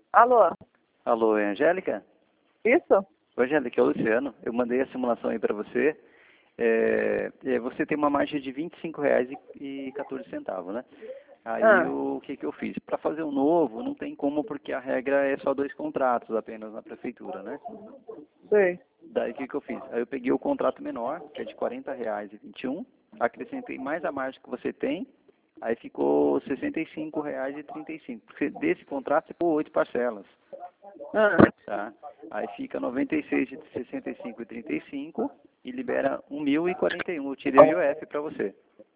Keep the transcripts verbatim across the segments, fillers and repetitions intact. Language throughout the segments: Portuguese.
Alô? Alô, é Angélica? Isso? Oi, Angélica, é o Luciano. Eu mandei a simulação aí para você. É, é, você tem uma margem de vinte e cinco reais e quatorze centavos, né? Aí Ah, o que, que eu fiz? Para fazer um novo, não tem como, porque a regra é só dois contratos apenas na prefeitura, né? sei. Daí o que, que eu fiz? Aí eu peguei o contrato menor, que é de quarenta reais e vinte e um, acrescentei mais a margem que você tem, aí ficou sessenta e cinco reais e trinta e cinco. Porque desse contrato você pôr oito parcelas. Ah, Tá? Aí fica noventa e seis de sessenta e cinco e trinta e cinco e libera um mil e quarenta e um. Eu tirei o I O F para você.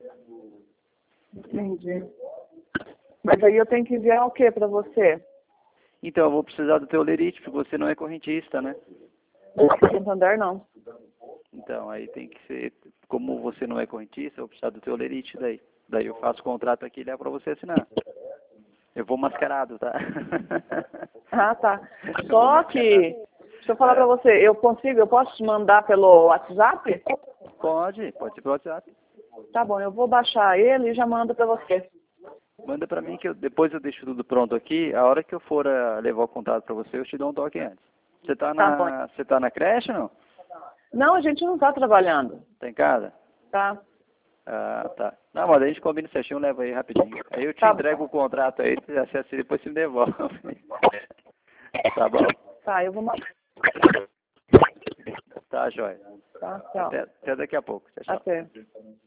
entendi. Mas aí eu tenho que enviar o que pra você? Então eu vou precisar do teu lerite, porque você não é correntista, né? Santander não. Então aí tem que ser, como você não é correntista, eu vou precisar do teu lerite daí. Daí eu faço o contrato aqui e levo para você assinar. Eu vou mascarado, tá? Ah, tá. Eu vou Só mascarado. que, deixa eu falar É, pra você, eu consigo, eu posso te mandar pelo WhatsApp? pode, pode ser pelo WhatsApp. Tá bom, eu vou baixar ele e já mando pra você. Manda pra mim que eu, depois eu deixo tudo pronto aqui. A hora que eu for uh, levar o contrato pra você, eu te dou um toque antes. Você tá Tá bom. na, você tá na creche ou não? Não, a gente não tá trabalhando, Tá em casa? tá? Ah, tá. Não, mas a gente combina certinho, leva aí rapidinho. Aí eu te Tá entrego o contrato aí, você acessa e depois você me devolve. Tá bom? Tá, eu vou mandar. Tá, joia. Tá, tchau. Até, até daqui a pouco. Tchau, tchau. Até.